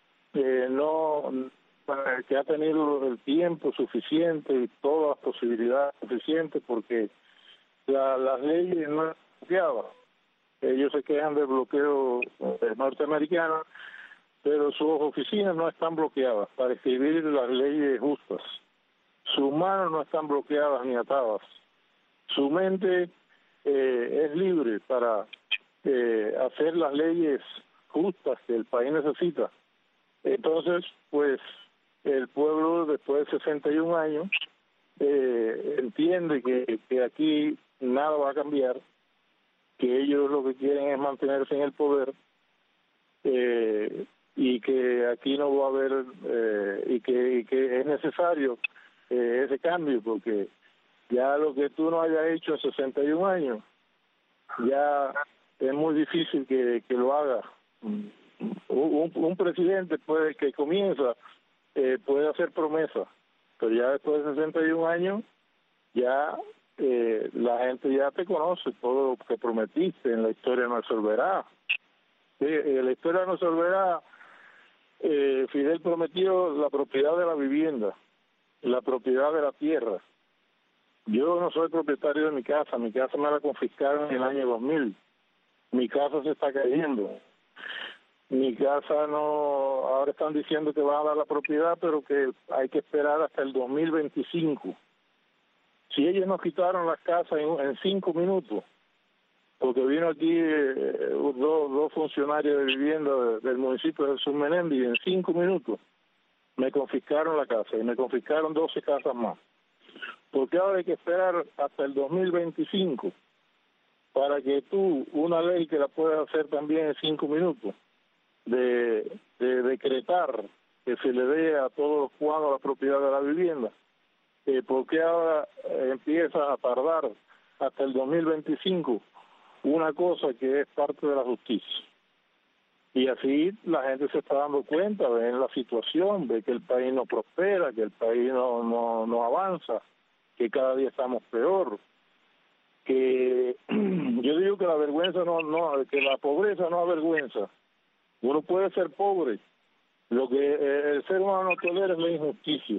que ha tenido el tiempo suficiente y todas las posibilidades suficientes, porque las leyes no están bloqueadas. Ellos se quejan del bloqueo norteamericano, pero sus oficinas no están bloqueadas para escribir las leyes justas. Sus manos no están bloqueadas ni atadas. Su mente es libre para hacer las leyes justas que el país necesita. Entonces, pues, el pueblo, después de 61 años, entiende que aquí nada va a cambiar, que ellos lo que quieren es mantenerse en el poder, y que aquí no va a haber, y que es necesario ese cambio, porque ya lo que tú no hayas hecho en 61 años, ya es muy difícil que lo haga. Un presidente que comienza puede hacer promesas, pero ya después de 61 años, ya la gente ya te conoce, todo lo que prometiste en la historia no se olvidará. La historia no se olvidará. Fidel prometió la propiedad de la vivienda, la propiedad de la tierra. Yo no soy propietario de mi casa me la confiscaron en el año 2000. Mi casa se está cayendo. Mi casa no, ahora están diciendo que van a dar la propiedad, pero que hay que esperar hasta el 2025. Si ellos nos quitaron las casas en 5 minutos, porque vino aquí dos funcionarios de vivienda del municipio de Jesús Menéndez, y en 5 minutos me confiscaron la casa y me confiscaron 12 casas más. Porque ahora hay que esperar hasta el 2025 para que tú, una ley que la puedes hacer también en 5 minutos, de decretar que se le dé a todos los cubanos la propiedad de la vivienda, porque ahora empieza a tardar hasta el 2025 una cosa que es parte de la justicia. Y así la gente se está dando cuenta, ven la situación, ve que el país no prospera, que el país no avanza, que cada día estamos peor, que yo digo que la vergüenza que la pobreza no avergüenza. Uno puede ser pobre, lo que el ser humano no tolera es la injusticia.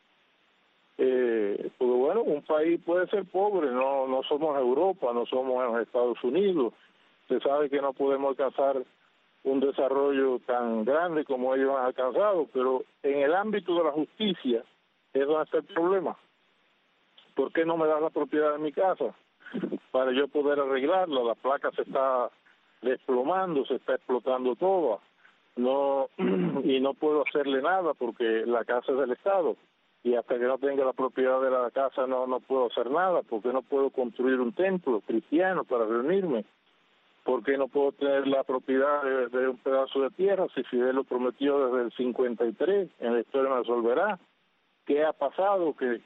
Porque bueno, un país puede ser pobre, no somos Europa, no somos Estados Unidos. Se sabe que no podemos alcanzar un desarrollo tan grande como ellos han alcanzado, pero en el ámbito de la justicia es donde está el problema. ¿Por qué no me das la propiedad de mi casa para yo poder arreglarla? La placa se está desplomando, se está explotando todo, y no puedo hacerle nada porque la casa es del Estado, y hasta que no tenga la propiedad de la casa no puedo hacer nada, porque no puedo construir un templo cristiano para reunirme, porque no puedo tener la propiedad de un pedazo de tierra si Fidel lo prometió desde el 53, en la historia no se volverá. ¿Qué ha pasado? Que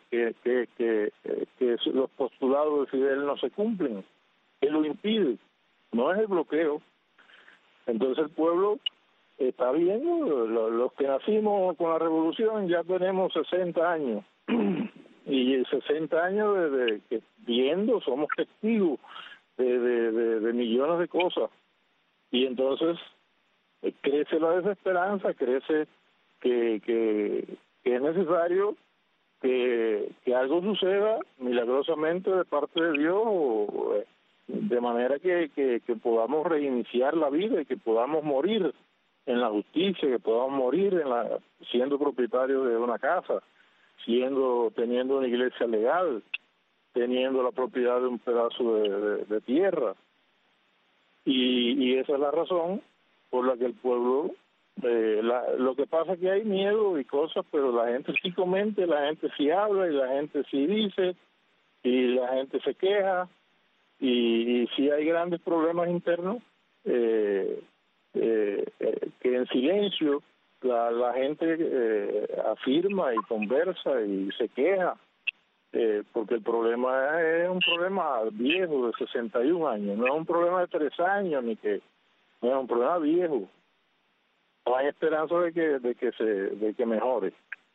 los postulados de Fidel no se cumplen. ¿Qué lo impide? No es el bloqueo. Entonces el pueblo está viendo, los que nacimos con la revolución ya tenemos 60 años. Y 60 años viendo, somos testigos de millones de cosas. Y entonces crece la desesperanza, crece que es necesario que algo suceda milagrosamente de parte de Dios, de manera que podamos reiniciar la vida y que podamos morir en la justicia, que podamos morir siendo propietarios de una casa, teniendo una iglesia legal, teniendo la propiedad de un pedazo de tierra. Y esa es la razón por la que el pueblo, lo que pasa es que hay miedo y cosas, pero la gente sí comenta, la gente sí habla y la gente sí dice y la gente se queja y sí hay grandes problemas internos que en silencio la gente afirma y conversa y se queja, porque el problema es un problema viejo de 61 años, no es un problema de 3 años, no es un problema viejo. No hay esperanza de que mejore.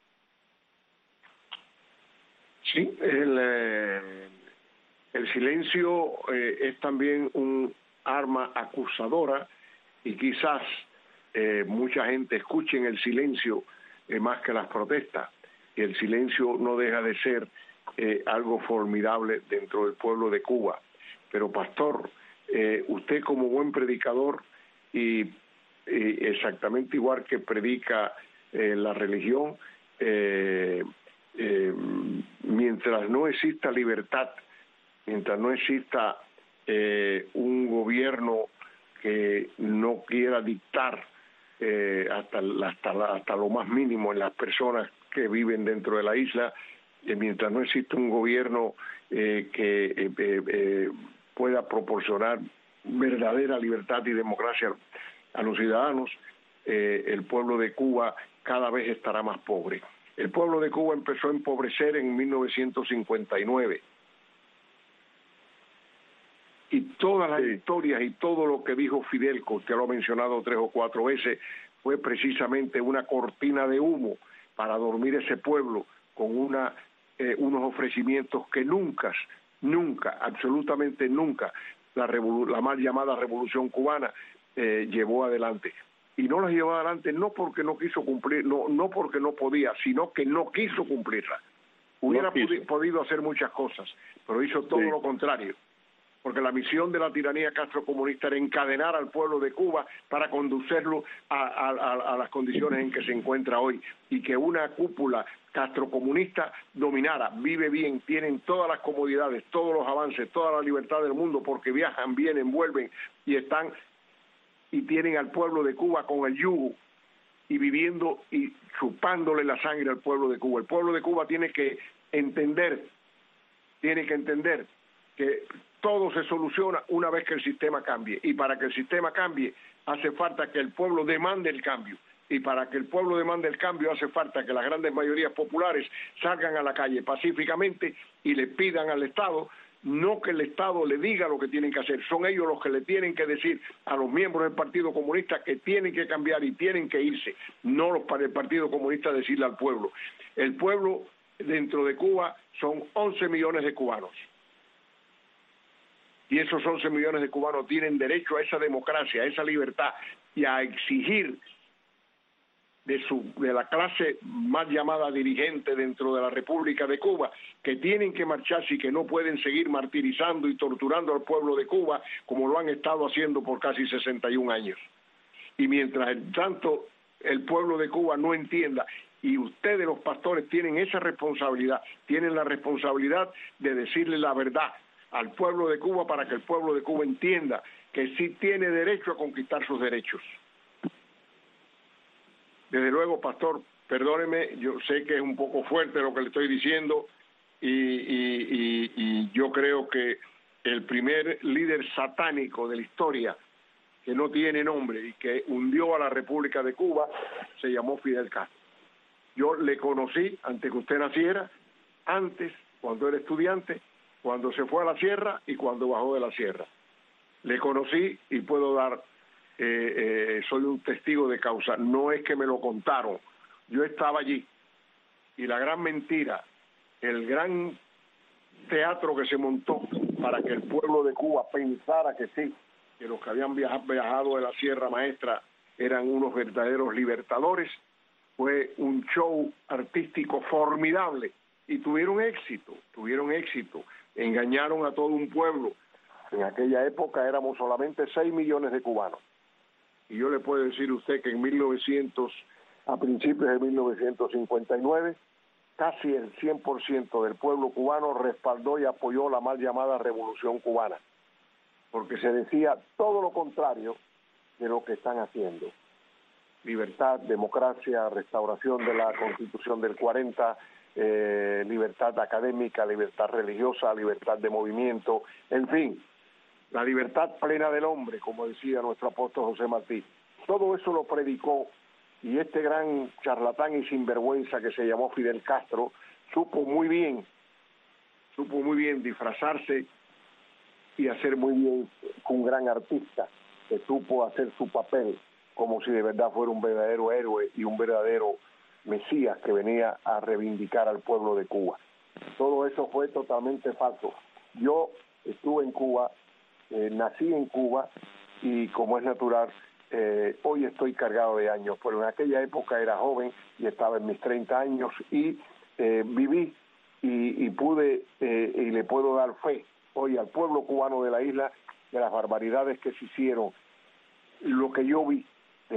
Sí, el silencio es también un arma acusadora y quizás mucha gente escuche en el silencio más que las protestas. Y el silencio no deja de ser algo formidable dentro del pueblo de Cuba. Pero pastor, usted como buen predicador y exactamente igual que predica la religión, mientras no exista libertad, mientras no exista un gobierno que no quiera dictar hasta lo más mínimo en las personas que viven dentro de la isla, mientras no exista un gobierno que pueda proporcionar verdadera libertad y democracia a los ciudadanos, el pueblo de Cuba cada vez estará más pobre. El pueblo de Cuba empezó a empobrecer en 1959. Y todas las historias y todo lo que dijo Fidel, que usted lo ha mencionado 3 o 4 veces, fue precisamente una cortina de humo para dormir ese pueblo con unos ofrecimientos que nunca, absolutamente nunca, la mal llamada Revolución Cubana llevó adelante. Y no las llevó adelante no porque no quiso cumplir, no porque no podía, sino que no quiso cumplirla. Hubiera podido hacer muchas cosas, pero hizo todo lo contrario. Porque la misión de la tiranía castrocomunista era encadenar al pueblo de Cuba para conducirlo a las condiciones en que se encuentra hoy, y que una cúpula castrocomunista dominara. Vive bien, tienen todas las comodidades, todos los avances, toda la libertad del mundo, porque viajan, vienen, vuelven y tienen al pueblo de Cuba con el yugo y viviendo y chupándole la sangre al pueblo de Cuba. El pueblo de Cuba tiene que entender que todo se soluciona una vez que el sistema cambie, y para que el sistema cambie hace falta que el pueblo demande el cambio, y para que el pueblo demande el cambio hace falta que las grandes mayorías populares salgan a la calle pacíficamente y le pidan al Estado, no que el Estado le diga lo que tienen que hacer, son ellos los que le tienen que decir a los miembros del Partido Comunista que tienen que cambiar y tienen que irse, no los para el Partido Comunista decirle al pueblo. El pueblo dentro de Cuba son 11 millones de cubanos. Y esos 11 millones de cubanos tienen derecho a esa democracia, a esa libertad, y a exigir de la clase más llamada dirigente dentro de la República de Cuba, que tienen que marcharse y que no pueden seguir martirizando y torturando al pueblo de Cuba como lo han estado haciendo por casi 61 años. Y mientras tanto el pueblo de Cuba no entienda, y ustedes los pastores tienen esa responsabilidad, tienen la responsabilidad de decirle la verdad al pueblo de Cuba para que el pueblo de Cuba entienda que sí tiene derecho a conquistar sus derechos. Desde luego, pastor, perdóneme, yo sé que es un poco fuerte lo que le estoy diciendo, y yo creo que el primer líder satánico de la historia que no tiene nombre y que hundió a la República de Cuba se llamó Fidel Castro. Yo le conocí antes que usted naciera, antes, cuando era estudiante, cuando se fue a la sierra y cuando bajó de la sierra. Le conocí y puedo dar, soy un testigo de causa, no es que me lo contaron, yo estaba allí. Y la gran mentira, el gran teatro que se montó para que el pueblo de Cuba pensara que sí, que los que habían viajado de la Sierra Maestra eran unos verdaderos libertadores, fue un show artístico formidable, y tuvieron éxito, engañaron a todo un pueblo. En aquella época éramos solamente 6 millones de cubanos, y yo le puedo decir a usted que a principios de 1959, casi el 100% del pueblo cubano respaldó y apoyó la mal llamada Revolución Cubana, porque se decía todo lo contrario de lo que están haciendo. Libertad, democracia, restauración de la Constitución del 40, libertad académica, libertad religiosa, libertad de movimiento, en fin, la libertad plena del hombre, como decía nuestro apóstol José Martí. Todo eso lo predicó, y este gran charlatán y sinvergüenza que se llamó Fidel Castro supo muy bien disfrazarse y hacer muy bien, un gran artista que supo hacer su papel como si de verdad fuera un verdadero héroe y un verdadero Mesías que venía a reivindicar al pueblo de Cuba. Todo eso fue totalmente falso. Yo estuve en Cuba, nací en Cuba, y como es natural, hoy estoy cargado de años, pero en aquella época era joven y estaba en mis 30 años y viví y pude y le puedo dar fe hoy al pueblo cubano de la isla de las barbaridades que se hicieron. Lo que yo vi de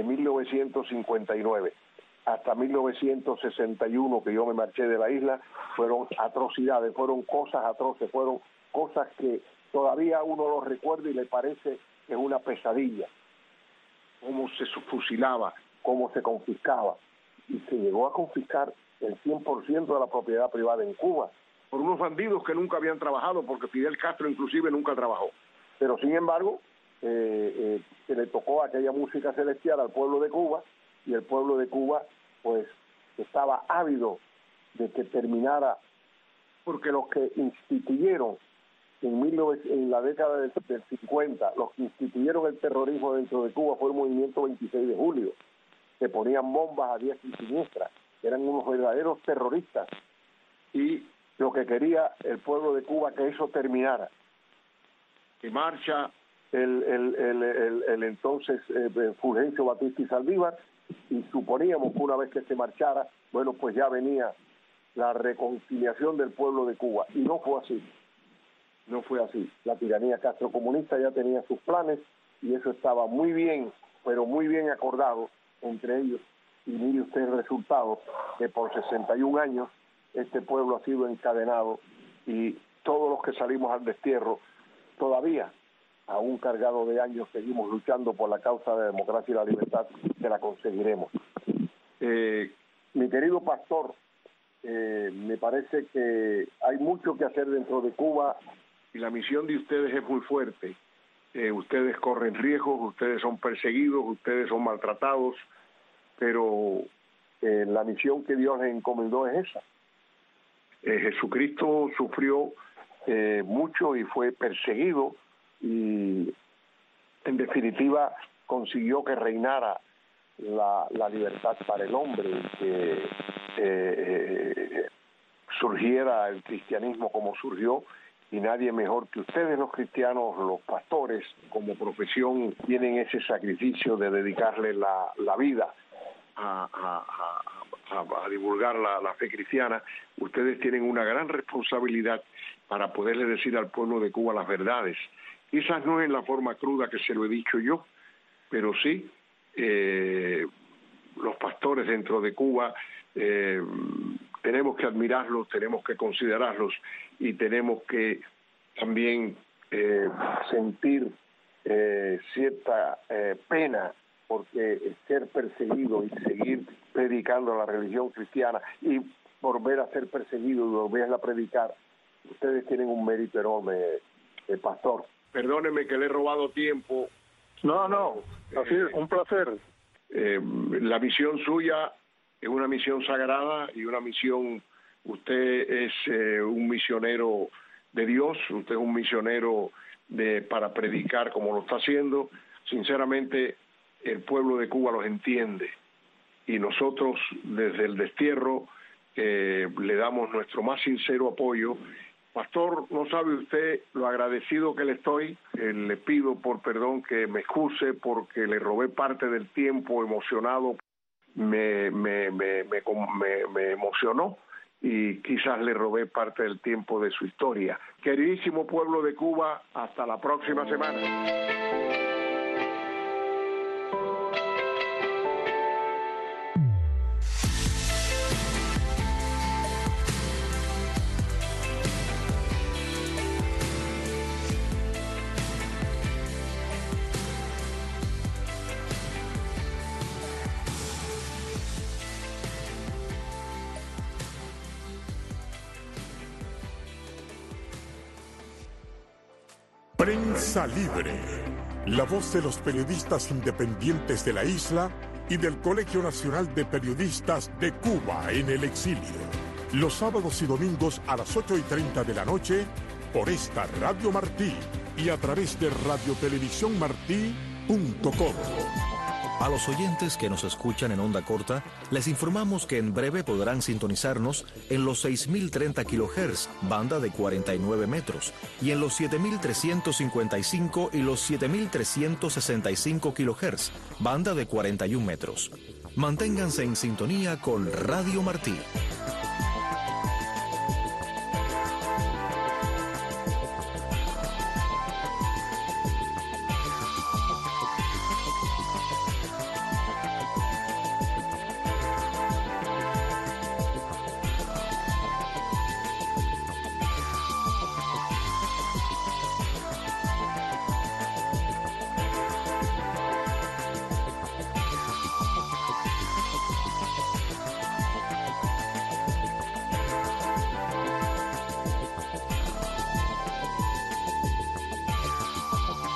1959 hasta 1961, que yo me marché de la isla, fueron atrocidades, fueron cosas atroces, fueron cosas que todavía uno los recuerda y le parece que es una pesadilla. Cómo se fusilaba, cómo se confiscaba, y se llegó a confiscar el 100% de la propiedad privada en Cuba por unos bandidos que nunca habían trabajado, porque Fidel Castro inclusive nunca trabajó. Pero sin embargo, se le tocó aquella música celestial al pueblo de Cuba, y el pueblo de Cuba pues estaba ávido de que terminara, porque los que instituyeron en la década del 50, los que instituyeron el terrorismo dentro de Cuba fue el movimiento 26 de julio, que ponían bombas a diestra y siniestra, eran unos verdaderos terroristas, y lo que quería el pueblo de Cuba que eso terminara. Que marcha el entonces Fulgencio Batista y Saldívar, y suponíamos que una vez que se marchara, bueno, pues ya venía la reconciliación del pueblo de Cuba, y no fue así. No fue así. La tiranía castrocomunista ya tenía sus planes, y eso estaba muy bien, pero muy bien acordado entre ellos. Y mire usted el resultado, que por 61 años este pueblo ha sido encadenado, y todos los que salimos al destierro, todavía, aún cargado de años, seguimos luchando por la causa de la democracia y la libertad, que la conseguiremos. Mi querido pastor, me parece que hay mucho que hacer dentro de Cuba, y la misión de ustedes es muy fuerte. Ustedes corren riesgos, ustedes son perseguidos, ustedes son maltratados, pero la misión que Dios les encomendó es esa. Jesucristo sufrió mucho y fue perseguido, y en definitiva consiguió que reinara la libertad para el hombre, que surgiera el cristianismo como surgió, y nadie mejor que ustedes, los cristianos, los pastores, como profesión, tienen ese sacrificio de dedicarle la vida a divulgar la fe cristiana. Ustedes tienen una gran responsabilidad para poderle decir al pueblo de Cuba las verdades. Quizás no en la forma cruda que se lo he dicho yo, pero sí los pastores dentro de Cuba tenemos que admirarlos, tenemos que considerarlos, y tenemos que también sentir cierta pena, porque ser perseguido y seguir predicando la religión cristiana y volver a ser perseguido y volver a predicar, ustedes tienen un mérito enorme, pastor. Perdóneme que le he robado tiempo. No, así es, un placer. La misión suya es una misión sagrada y una misión, usted es un misionero de Dios, usted es un misionero para predicar como lo está haciendo. Sinceramente, el pueblo de Cuba los entiende, y nosotros desde el destierro le damos nuestro más sincero apoyo. Pastor, no sabe usted lo agradecido que le estoy. Le pido por perdón que me excuse porque le robé parte del tiempo emocionado. Me emocionó, y quizás le robé parte del tiempo de su historia. Queridísimo pueblo de Cuba, hasta la próxima semana. Prensa Libre, la voz de los periodistas independientes de la isla y del Colegio Nacional de Periodistas de Cuba en el exilio. Los sábados y domingos a las 8:30 de la noche por esta Radio Martí y a través de radiotelevisiónmartí.com. A los oyentes que nos escuchan en onda corta, les informamos que en breve podrán sintonizarnos en los 6.030 kHz, banda de 49 metros, y en los 7.355 y los 7.365 kHz, banda de 41 metros. Manténganse en sintonía con Radio Martí.